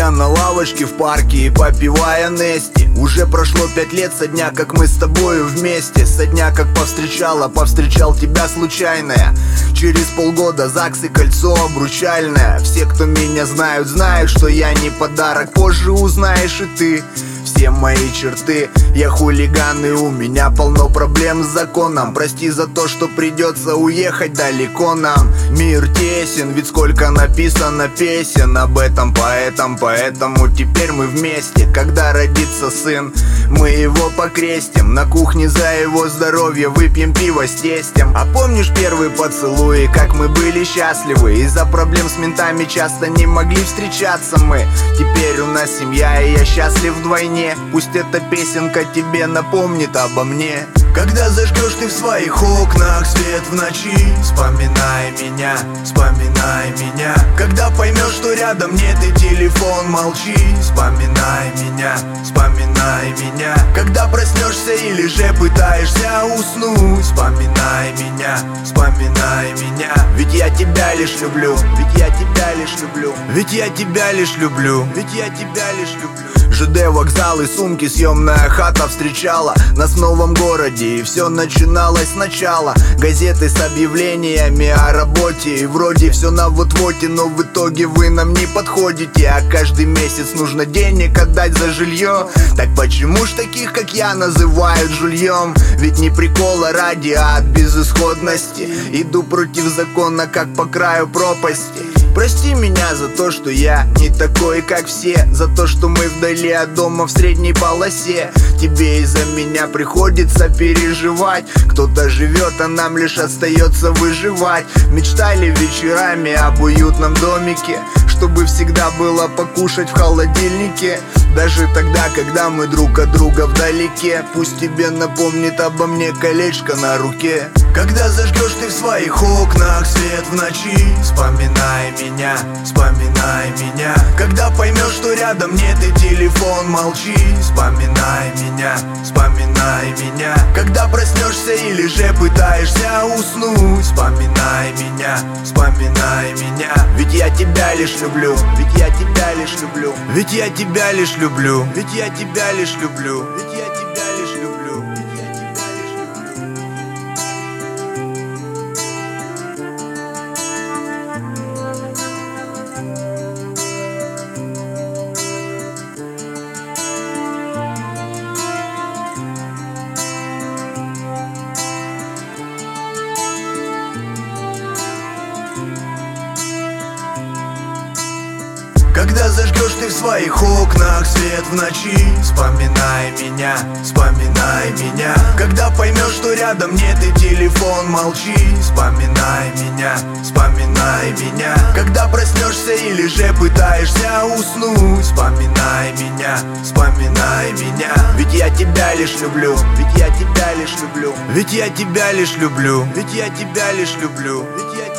сидя на лавочке в парке и попивая Нести. Уже прошло 5 лет со дня, как мы с тобою вместе, со дня, как повстречал тебя случайная. Через полгода ЗАГС и кольцо обручальное. Все, кто меня знают, знают, что я не подарок. Позже узнаешь и ты все мои черты. Я хулиган, и у меня полно проблем с законом. Прости за то, что придется уехать далеко нам. Мир тесен, ведь сколько написано песен об этом поэтом. Поэтому теперь мы вместе. Когда родится сын, мы его покрестим. На кухне за его здоровье выпьем пиво с тестем. А помнишь первые поцелуи, как мы были счастливы? Из-за проблем с ментами часто не могли встречаться мы. Теперь у нас семья, и я счастлив вдвойне. Пусть эта песенка тебе напомнит обо мне. Когда зажгешь ты в своих окнах свет в ночи, вспоминай меня, вспоминай меня. Когда поймешь, что рядом нет и телефон молчи, вспоминай меня, вспоминай меня. Когда проснешься или же пытаешься уснуть, вспоминай меня, вспоминай меня. Ведь я тебя лишь люблю, ведь я тебя лишь люблю, ведь я тебя лишь люблю, ведь я тебя лишь люблю. ЖД, вокзал и сумки, съемная хата встречала нас в новом городе, и все начиналось сначала. Газеты с объявлениями о работе, и вроде все на вот-воте, но в итоге вы нам не подходите. А каждый месяц нужно денег отдать за жилье. Так почему ж таких, как я, называют жульем? Ведь не прикола ради, а от безысходности. Иду против закона, как по краю пропасти. Прости меня за то, что я не такой, как все, за то, что мы вдали от дома в средней полосе. Тебе из-за меня приходится переживать. Кто-то живет, а нам лишь остается выживать. Мечтали вечерами об уютном домике, чтобы всегда было покушать в холодильнике. Даже тогда, когда мы друг от друга вдалеке. Пусть тебе напомнит обо мне колечко на руке. Когда зажгешь ты в своих окнах свет в ночи, вспоминай меня, вспоминай меня. Когда поймешь, что рядом нет и телефон молчи, вспоминай меня, вспоминай меня. Когда проснешься или же пытаешься уснуть, вспоминай меня, вспоминай меня. Ведь я тебя лишь люблю, ведь я тебя лишь люблю, ведь я тебя лишь люблю, ведь я тебя лишь люблю, ведь я тебя лишь люблю, ведь я тебя лишь люблю. Когда зажгешь ты в своих окнах свет в ночи, вспоминай меня, вспоминай меня. Когда поймешь, что рядом нет и телефон молчи, вспоминай меня, вспоминай меня. Когда проснешься или же пытаешься уснуть, вспоминай меня, вспоминай меня. Ведь я тебя лишь люблю, ведь я тебя лишь люблю, ведь я тебя лишь люблю, ведь я тебя лишь люблю, ведь я